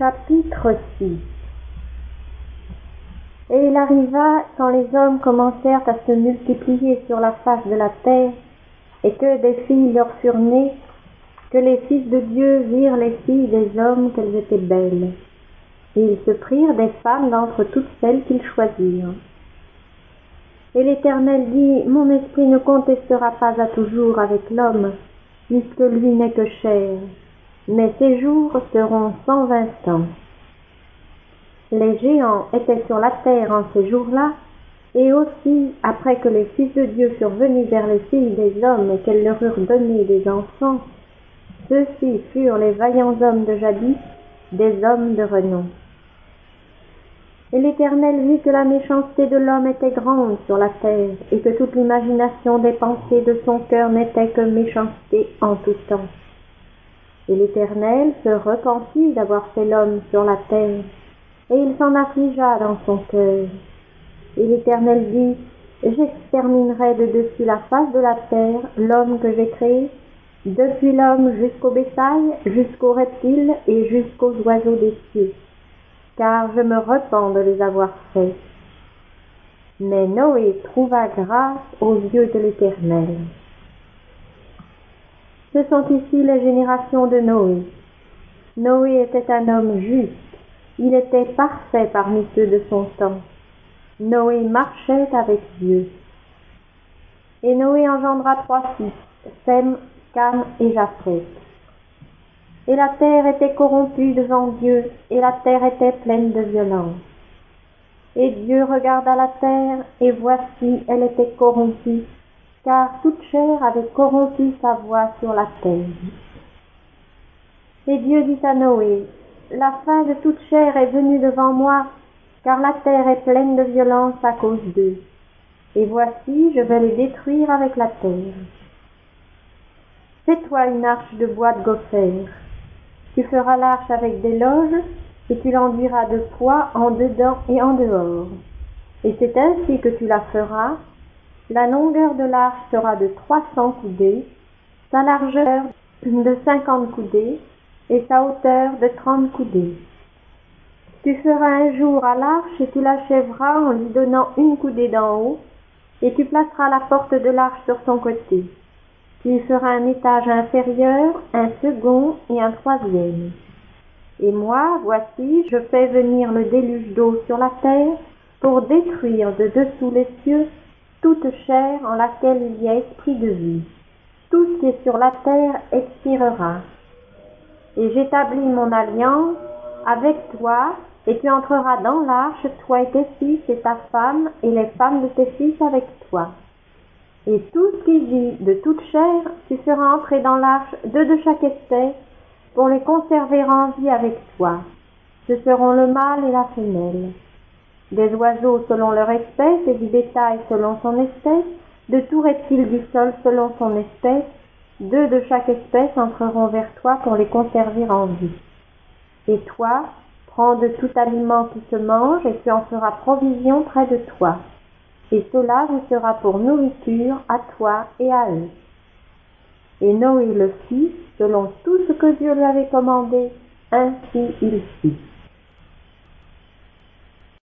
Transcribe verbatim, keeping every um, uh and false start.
Chapitre six. Et il arriva, quand les hommes commencèrent à se multiplier sur la face de la terre, et que des filles leur furent nées, que les fils de Dieu virent les filles des hommes qu'elles étaient belles. Et ils se prirent des femmes d'entre toutes celles qu'ils choisirent. Et l'Éternel dit, mon esprit ne contestera pas à toujours avec l'homme, puisque lui n'est que chair, mais ses jours seront cent vingt ans. Les géants étaient sur la terre en ces jours-là, et aussi, après que les fils de Dieu furent venus vers les filles des hommes et qu'elles leur eurent donné des enfants, ceux-ci furent les vaillants hommes de jadis, des hommes de renom. Et l'Éternel vit que la méchanceté de l'homme était grande sur la terre, et que toute l'imagination des pensées de son cœur n'était que méchanceté en tout temps. Et l'Éternel se repentit d'avoir fait l'homme sur la terre, et il s'en affligea dans son cœur. Et l'Éternel dit, j'exterminerai de dessus la face de la terre l'homme que j'ai créé, depuis l'homme jusqu'au bétail, jusqu'aux reptiles et jusqu'aux oiseaux des cieux, car je me repens de les avoir faits. Mais Noé trouva grâce aux yeux de l'Éternel. Ce sont ici les générations de Noé. Noé était un homme juste, il était parfait parmi ceux de son temps. Noé marchait avec Dieu. Et Noé engendra trois fils, Sem, Cam et Japheth. Et la terre était corrompue devant Dieu, et la terre était pleine de violence. Et Dieu regarda la terre, et voici, elle était corrompue, car toute chair avait corrompu sa voie sur la terre. Et Dieu dit à Noé, la fin de toute chair est venue devant moi, car la terre est pleine de violence à cause d'eux. Et voici, je vais les détruire avec la terre. Fais-toi une arche de bois de gopher. Tu feras l'arche avec des loges, et tu l'enduiras de poids en dedans et en dehors. Et c'est ainsi que tu la feras. La longueur de l'arche sera de trois cents coudées, sa largeur de cinquante coudées, et sa hauteur de trente coudées. Tu feras un jour à l'arche, et tu l'achèveras en lui donnant une coudée d'en haut, et tu placeras la porte de l'arche sur son côté. Tu y feras un étage inférieur, un second et un troisième. Et moi, voici, je fais venir le déluge d'eau sur la terre pour détruire de dessous les cieux toute chair en laquelle il y a esprit de vie. Tout ce qui est sur la terre expirera. Et j'établis mon alliance avec toi, et tu entreras dans l'arche, toi et tes fils et ta femme, et les femmes de tes fils avec toi. Et tout ce qui vit de toute chair, tu feras entrer dans l'arche deux de chaque espèce, pour les conserver en vie avec toi. Ce seront le mâle et la femelle. Des oiseaux selon leur espèce, et du bétail selon son espèce, de tout reptile du sol selon son espèce, deux de chaque espèce entreront vers toi pour les conserver en vie. Et toi, prends de tout aliment qui se mange, et tu en feras provision près de toi. Et cela vous sera pour nourriture à toi et à eux. Et Noé le fit, selon tout ce que Dieu lui avait commandé, ainsi il fit.